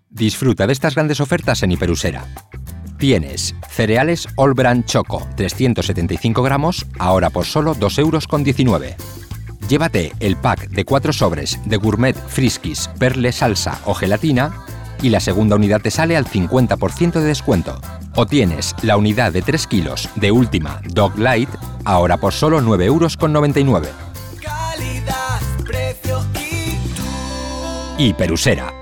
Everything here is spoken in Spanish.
Disfruta de estas grandes ofertas en Hiperusera. Tienes cereales All Bran Choco, 375 gramos, ahora por solo 2,19 €. Llévate el pack de 4 sobres de Gourmet Friskies, Perle Salsa o Gelatina y la segunda unidad te sale al 50% de descuento. O tienes la unidad de 3 kilos de Última Dog Light, ahora por solo 9,99 €. Calidad, precio y tú. Hiperusera.